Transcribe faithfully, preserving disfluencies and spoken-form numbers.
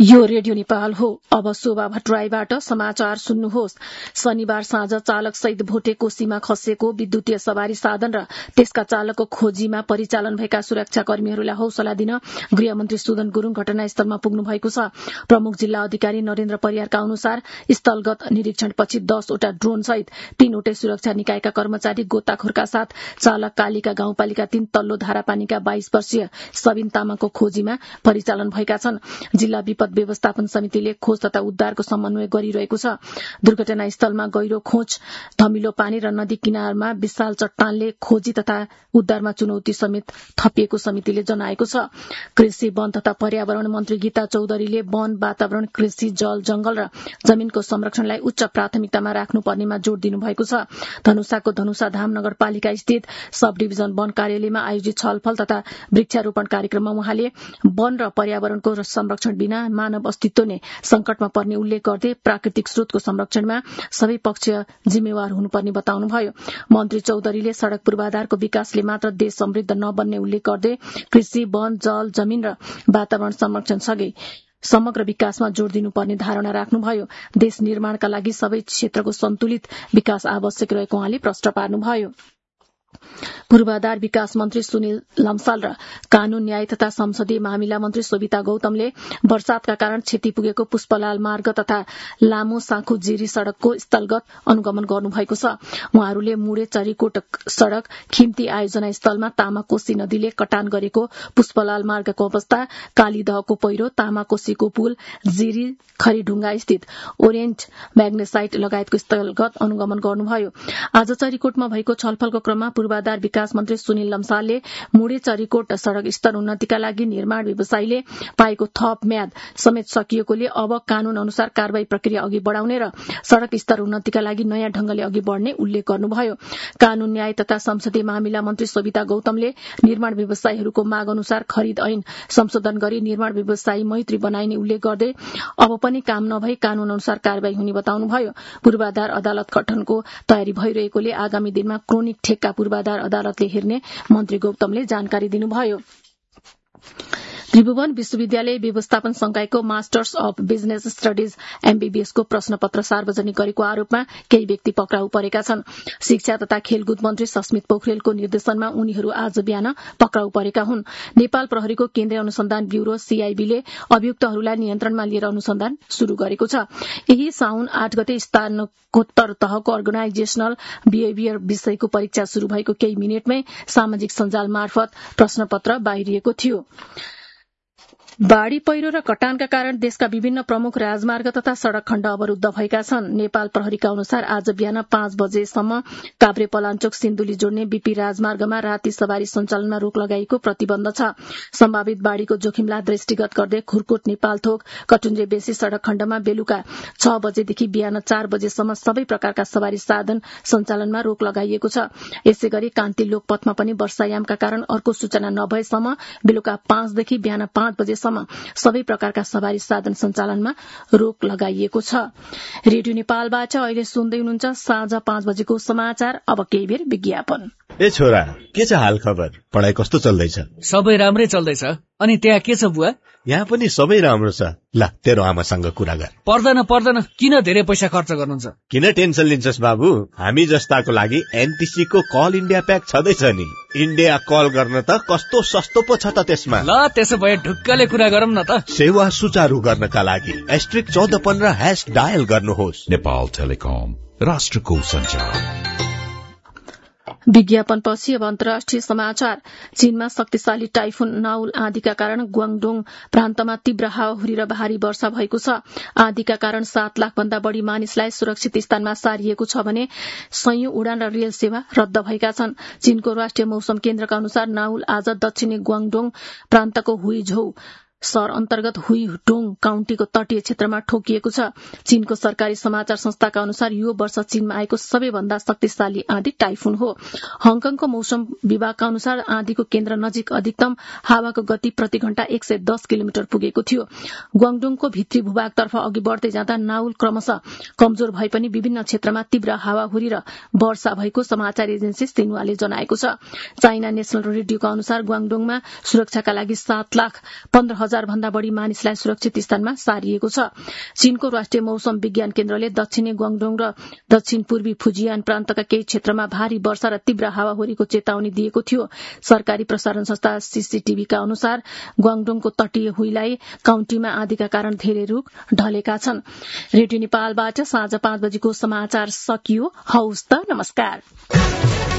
यो रेडियो नेपाल हो। अब शोभा भट्टराईबाट समाचार सुन्नुहोस्। शनिबार साँझ चालक सहित भोटे कोशीमा खसेको विद्युतीय सवारी साधन र त्यसका चालकको खोजीमा परिचालन भएका सुरक्षाकर्मीहरूलाई हौसला दिन गृहमन्त्री सुदन गुरूङ घटनास्थलमा पुग्नु भएको छ। प्रमुख जिल्ला अधिकारी नरेन्द्र परियारका अनुसार स्थलगत निरीक्षणपछि दसवटा ड्रोन सहित तीनवटै सुरक्षा निकायका कर्मचारी गोताखोरका साथ चालक कालिका गाउँपालिका तीन तल्लो धारापानीका बाइस वर्षीय सबिन तामाङको खोजीमा परिचालन भएका छन्। जिल्ला विपद व्यवस्थापन समितिले खोज तथा उद्धारको समन्वय गरिरहेको छ। दुर्घटना स्थलमा गहिरो खोज, धमिलो पानी र नदी किनारमा विशाल चट्टानले खोजी तथा उद्धारमा चुनौती समेत थपिएको समितिले जनाएको छ। कृषि, वन तथा पर्यावरण मन्त्री गीता चौधरीले वन, वातावरण, कृषि, जल, जंगल र जमीनको संरक्षणलाई उच्च प्राथमिकतामा राख्नुपर्नेमा जोड़ दिनुभएको छ। धनुषाको धनुषा धाम नगरपालिका स्थित सब डिभिजन वन कार्यालयमा आयोजित छलफल तथा वृक्षारोपण कार्यक्रममा उहाँले वन र पर्यावरणको संरक्षण बिना मानव अस्तित्व नै संकटमा पर्ने उल्लेख गर्दै प्राकृतिक स्रोतको संरक्षणमा सबै पक्ष जिम्मेवार हुनुपर्ने बताउनुभयो। मन्त्री चौधरीले सड़क पूर्वाधारको विकासले मात्र देश समृद्ध नबन्ने उल्लेख गर्दै कृषि, वन, जल, जमीन र वातावरण संरक्षण सँगै समग्र विकासमा जोड़ दिनुपर्ने धारणा राख्नुभयो। देश निर्माणका लागि सबै क्षेत्रको सन्तुलित विकास आवश्यक रहेको उहाँले प्रश्न पार्नुभयो। पूर्वाधार विकास मन्त्री सुनिल लम्साल र कानून, न्याय तथा संसदीय मामिला मन्त्री सोभिता गौतमले वर्षातका कारण क्षति पुगेको पुष्पलाल मार्ग तथा लामो साँखु जिरी सड़कको स्थलगत अनुगमन गर्नुभएको छ। उहाँहरूले मुडे चरीकोट सड़क खिम्ती आयोजना स्थलमा तामाकोशी नदीले कटान गरेको पुष्पलाल मार्गको अवस्था, कालीदहको पहिरो, तामाकोशीको पुल, जिरी खरीढुङ्गा स्थित ओरेन्ज म्याग्नेसाइट लगायतको स्थलगत अनुगमन गर्नुभयो। आज चरीकोटमा भएको छलफलको क्रममा पूर्वाधार विकास मन्त्री सुनिल लम्सालले मुडे चरीकोट सड़क स्तर उन्नतिका लागि निर्माण व्यवसायीले पाएको थप म्याद समेत सकिएकोले अब कानून अनुसार कारवाही प्रक्रिया अघि बढ़ाउने र सड़क स्तर उन्नतिका लागि नयाँ ढंगले अघि बढ़ने उल्लेख गर्नुभयो। कानून, न्याय तथा संसदीय मामिला मन्त्री सोभिता गौतमले निर्माण व्यवसायीहरूको माग अनुसार खरिद ऐन संशोधन गरी निर्माण व्यवसायी मैत्री बनाइने उल्लेख गर्दै अब पनि काम नभई कानून अनुसार कारवाही हुने बताउनुभयो। पूर्वाधार अदालत गठनको तयारी भइरहेकोले आगामी दिनमा क्रोनिक ठेक्का पूर्वाधार अदालतले हेर्ने मन्त्री गौतमले जानकारी दिनुभयो। त्रिभुवन विश्वविद्यालय व्यवस्थापन संकायको masters of business studies MBBS को प्रश्नपत्र सार्वजनिक गरेको आरोपमा केही व्यक्ति पक्राउ परेका छन्। शिक्षा तथा खेलकुद मन्त्री सस्मित पोखरेलको निर्देशनमा उनीहरू आज बिहान पक्राउ परेका हुन्। नेपाल प्रहरीको केन्द्रीय अनुसन्धान ब्यूरो सीआईबीले अभियुक्तहरूलाई नियन्त्रणमा लिएर अनुसन्धान शुरू गरेको छ। यही साउन आठ गते स्नातकोत्तर तहको अर्गनाइजेशनल बिहेभियर विषयको परीक्षा शुरू भएको केही मिनटमै सामाजिक सञ्जाल मार्फत प्रश्नपत्र बाहिरिएको थियो। बाढ़ी, पहिरो र कटानका कारण देशका विभिन्न प्रमुख राजमार्ग तथा सड़क खण्ड अवरूद्ध भएका छन्। नेपाल प्रहरीका अनुसार आज बिहान पाँच बजेसम्म काभ्रे पलाञ्चोक सिन्धुली जोड्ने बीपी राजमार्गमा राति सवारी सञ्चालनमा रोक लगाइएको प्रतिबन्ध छ। सम्भावित बाढ़ीको जोखिमलाई दृष्टिगत गर्दै खुरकोट, नेपालथोक, कटुञ्जे बेसी सड़क खण्डमा बेलुका छ बजेदेखि बिहान चार बजेसम्म सबै प्रकारका सवारी साधन सञ्चालनमा रोक लगाइएको छ। यसै गरी कान्ति लोकपथमा पनि वर्षायामका कारण अर्को सूचना नभएसम्म बेलुका पाँचदेखि बिहान पाँच बजे सबै प्रकारका सवारी साधन सञ्चालनमा रोक लगाइएको छ। रेडियो नेपालबाट अहिले सुन्दै हुनुहुन्छ साँझ पाँच बजेको समाचार। अब केही बेर विज्ञापन। ए छोरा, के छ हाल खबर? पढाइ कस्तो चल्दैछ? सबै राम्रै चल्दैछ। अनि त्यहाँ के छ बुवा? यहाँ पनि सबै राम्रो छ। ल, तेरो आमासँग कुरा गर। पर्दैन पर्दैन, किन धेरै पैसा खर्च गर्नुहुन्छ? किन टेन्सन लिन्छस् बाबु? हामी जस्ताको लागि एनटीसी को कल इन्डिया प्याक छँदैछ नि। इन्डिया कल गर्न त कस्तो सस्तो पो छ त त्यसमा। ल, त्यसो भए ढुक्कले कुरा गरौँ न त। सेवा सुचारू गर्नका लागि एस्ट्रिक चौध पन्ध्र ह्याश डायल गर्नुहोस्। नेपाल टेलिकम, राष्ट्रको सञ्चार। विज्ञापनपछि अब अन्तर्राष्ट्रिय समाचार। चीनमा शक्तिशाली टाइफुन नाउल आँधीका कारण ग्वाङडोङ प्रान्तमा तीव्र हावाहुरी र भारी वर्षा भएको छ। आँधीका कारण सात लाख भन्दा बढ़ी मानिसलाई सुरक्षित स्थानमा सारिएको छ भने सयौं उडान र रेल सेवा रद्द भएका छन्। चीनको राष्ट्रिय मौसम केन्द्रका अनुसार नाउल आज दक्षिणी ग्वाङडोङ प्रान्तको हुइझौ शहर अन्तर्गत हुइडोङ काउन्टीको तटीय क्षेत्रमा ठोकिएको छ। चीनको सरकारी समाचार संस्थाका अनुसार यो वर्ष चीनमा आएको सबैभन्दा शक्तिशाली आँधी टाइफुन हो। हङकङको मौसम विभागका अनुसार आँधीको केन्द्र नजिक अधिकतम हावाको गति प्रति घण्टा एक सय दस किलोमिटर पुगेको थियो। ग्वाङडोङको भित्री भूभागतर्फ अघि बढ़दै जाँदा नाउल क्रमशः कमजोर भए पनि विभिन्न क्षेत्रमा तीव्र हावाहुरी र वर्षा भएको समाचार एजेन्सी सिन्हुवाले जनाएको छ। चाइना नेशनल रेडियोका अनुसार ग्वाङडोङमा सुरक्षाका लागि सात लाख पन्ध्र हजार भन्दा बढ़ी मानिसलाई सुरक्षित स्थानमा सारिएको छ। चीनको राष्ट्रिय मौसम विज्ञान केन्द्रले दक्षिणी ग्वाङडोङ र दक्षिण पूर्वी फुजियान प्रान्तका केही क्षेत्रमा भारी वर्षा र तीव्र हावाहुरीको चेतावनी दिएको थियो। सरकारी प्रसारण संस्था सीसीटीभीका अनुसार ग्वाङडोङको तटीय हुइलाई काउन्टीमा आँधीका कारण धेरै रूख ढलेका छन्। रेडियो नेपालबाट साँझ पाँच बजेको समाचार सकियो। हौस् त, नमस्कार।